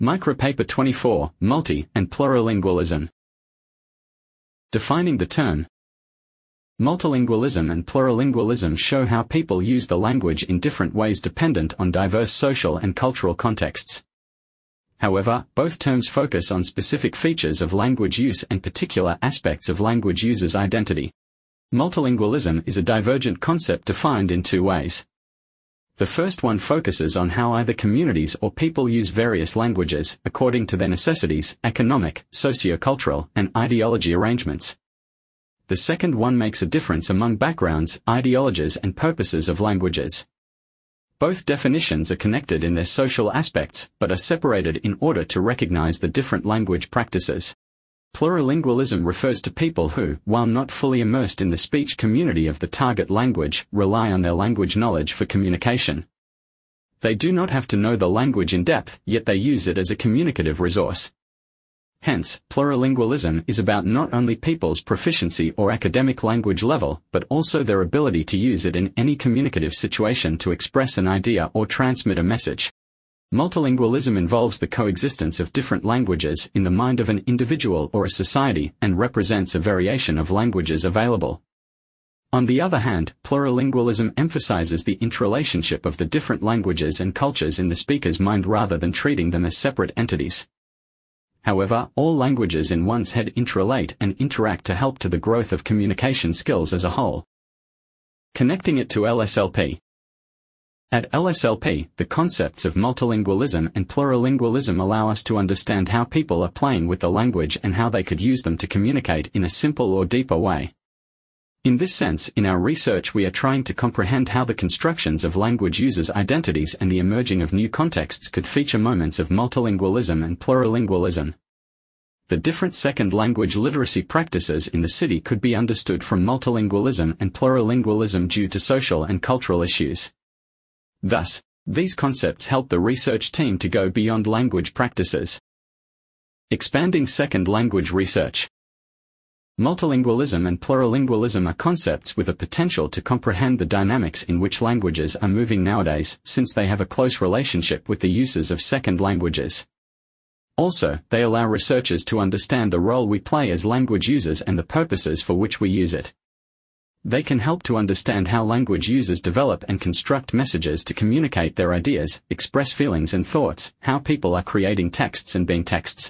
Micropaper 24, Multi- and Plurilingualism. Defining the term. Multilingualism and plurilingualism show how people use the language in different ways dependent on diverse social and cultural contexts. However, both terms focus on specific features of language use and particular aspects of language users' identity. Multilingualism is a divergent concept defined in two ways. The first one focuses on how either communities or people use various languages according to their necessities, economic, socio-cultural, and ideology arrangements. The second one makes a difference among backgrounds, ideologies, and purposes of languages. Both definitions are connected in their social aspects, but are separated in order to recognize the different language practices. Plurilingualism refers to people who, while not fully immersed in the speech community of the target language, rely on their language knowledge for communication. They do not have to know the language in depth, yet they use it as a communicative resource. Hence, plurilingualism is about not only people's proficiency or academic language level, but also their ability to use it in any communicative situation to express an idea or transmit a message. Multilingualism involves the coexistence of different languages in the mind of an individual or a society and represents a variation of languages available. On the other hand, plurilingualism emphasizes the interrelationship of the different languages and cultures in the speaker's mind rather than treating them as separate entities. However, all languages in one's head interrelate and interact to help to the growth of communication skills as a whole. Connecting it to LSLP. At LSLP, the concepts of multilingualism and plurilingualism allow us to understand how people are playing with the language and how they could use them to communicate in a simple or deeper way. In this sense, in our research we are trying to comprehend how the constructions of language users' identities and the emerging of new contexts could feature moments of multilingualism and plurilingualism. The different second language literacy practices in the city could be understood from multilingualism and plurilingualism due to social and cultural issues. Thus, these concepts help the research team to go beyond language practices. Expanding second language research. Multilingualism and plurilingualism are concepts with a potential to comprehend the dynamics in which languages are moving nowadays, since they have a close relationship with the uses of second languages. Also, they allow researchers to understand the role we play as language users and the purposes for which we use it. They can help to understand how language users develop and construct messages to communicate their ideas, express feelings and thoughts, how people are creating texts and being texts.